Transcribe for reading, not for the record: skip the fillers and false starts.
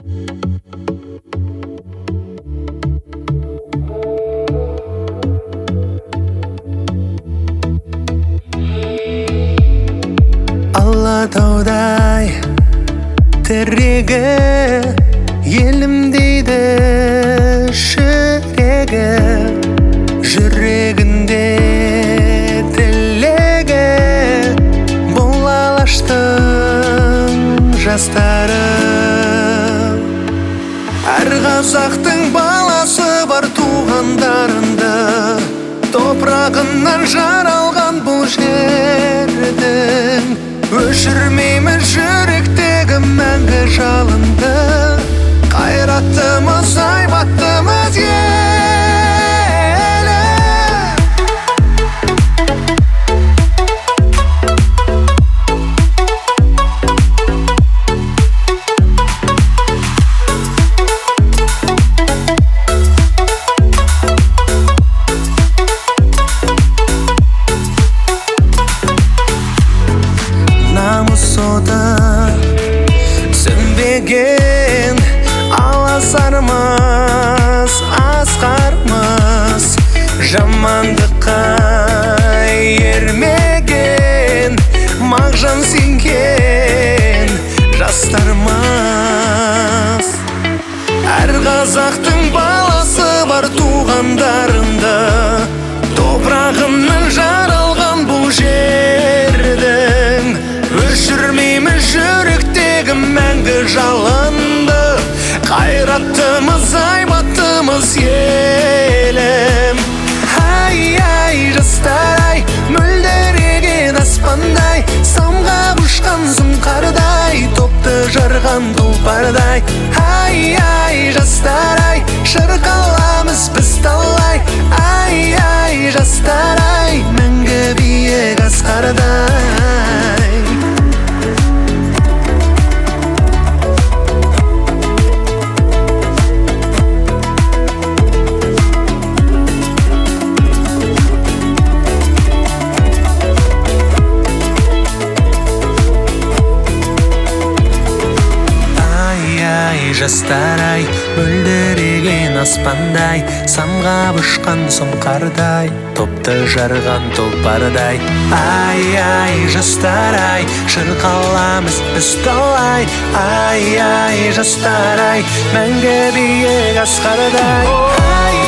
Алатаудай тірегі елім дейді жүрегінде тілегі бұл алаштың жастары. Әр қазақтың баласы бар туғандарында, топырағынан жаралған бұл жердің. Өшірмейміз жүректегі мәңгі жалынды, қайраттымыз, айбаттымыз сөнбеген аласармыз, асқармыз, жамандыққа ермеген, мағжан сенген жастармыз. Әр қазақтың баласы бар туғандарында, топырағынан жаралған бұл жердің. Өшірмейміз жүректегі мәңгі жалынды, қайраттымыз, айбаттымыз елім. Ай-ай жастар-ай, мөлдіреген аспандай, самғап ұшқан сұңқардай, топты жарған тұлпардай. Ай-ай жастар-ай, шырқаламыз біз талай. Ай-ай жастар-ай, мәңгі биік асқардай. Жастар-ай, мөлдіреген аспандай, самғап ұшқан сұңқардай, топты жарған тұлпардай. Ай-ай жастар-ай, шырқаламыз біз талай. Ай-ай жастар-ай, мәңгі биік асқардай.